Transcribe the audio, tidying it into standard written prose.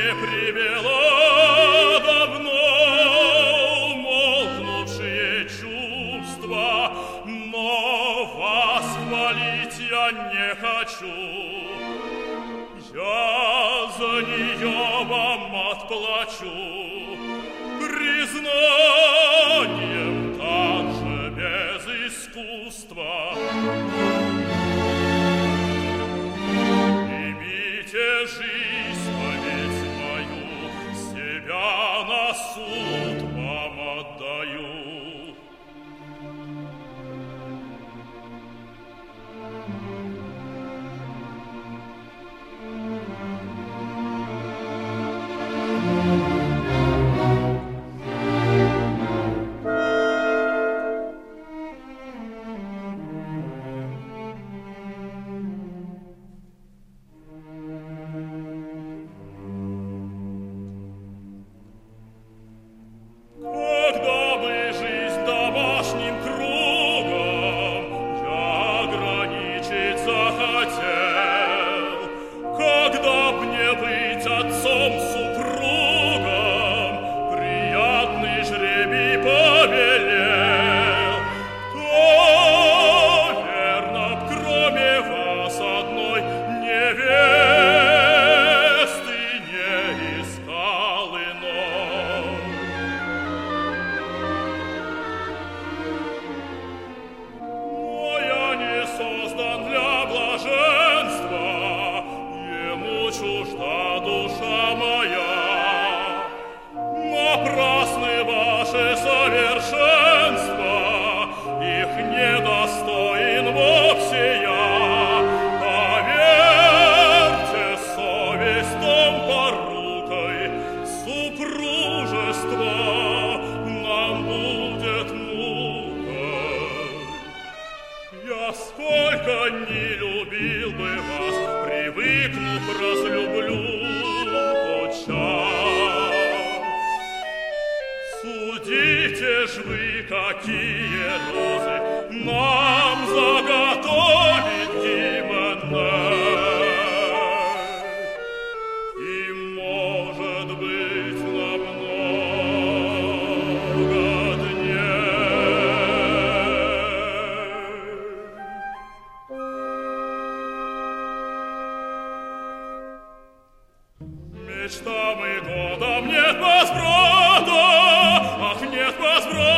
не привела давно умолкнувшие чувства, но вас хвалить я не хочу. Я за нее вам отплачу признанием также без искусства. Примите жизнь, поведь мою, себя на суд вам отдаю. Когда бы жизнь домашним кругом я ограничить захотел, когда б мне быть отцом-супругом приятный жребий повелел, то, верно, б кроме вас одной невесты не искал иной. Но я не создан для блаженства, ему чужда душа моя. Напрасны ваши совершенства, их недостоин вовсе я. Поверьте, совесть том порукой супружества нам будет мукой. Я сколько не любил бы вас, привыкнув, разлюблю тотчас. Судите ж вы, какие розы нам заготовит Гименей. И, может быть, на много дней. Мечтам и годам нет возврата, ах, нет возврата.